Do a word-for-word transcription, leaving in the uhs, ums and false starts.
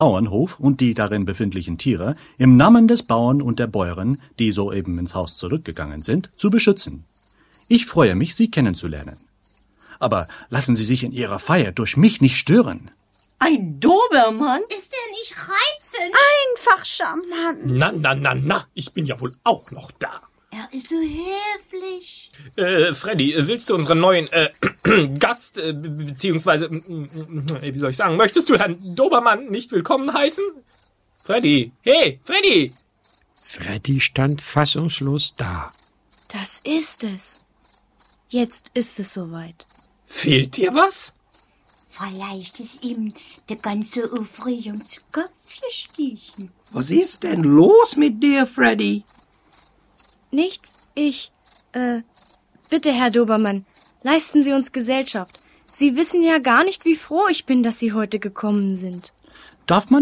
Bauernhof und die darin befindlichen Tiere im Namen des Bauern und der Bäuerin, die soeben ins Haus zurückgegangen sind, zu beschützen. Ich freue mich, Sie kennenzulernen. Aber lassen Sie sich in Ihrer Feier durch mich nicht stören. Ein Dobermann? Ist der nicht reizend? Einfach charmant. Na, na, na, na, ich bin ja wohl auch noch da. Er ist so höflich. Äh, Freddy, willst du unseren neuen äh, Gast, äh, beziehungsweise, äh, wie soll ich sagen, möchtest du Herrn Dobermann nicht willkommen heißen? Freddy, hey, Freddy! Freddy stand fassungslos da. Das ist es. Jetzt ist es soweit. Fehlt dir was? Vielleicht ist ihm der ganze Aufregung zu Kopf gestiegen. Was ist denn los mit dir, Freddy? Nichts, ich, äh, bitte, Herr Dobermann, leisten Sie uns Gesellschaft. Sie wissen ja gar nicht, wie froh ich bin, dass Sie heute gekommen sind. Darf man